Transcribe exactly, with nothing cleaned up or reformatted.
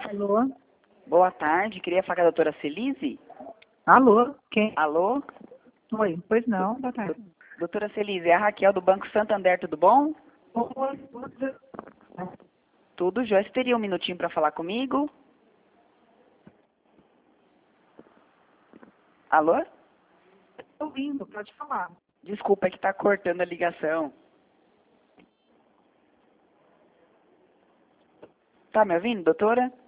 Alô? Boa tarde, queria falar com a doutora Celise. Alô? Quem? Alô? Oi, pois não, boa tarde. Doutora Celise, é a Raquel do Banco Santander, tudo bom? Oi, tudo. Tudo, Joyce, teria um minutinho para falar comigo? Alô? Estou ouvindo, pode falar. Desculpa, é que está cortando a ligação. Tá me ouvindo, doutora?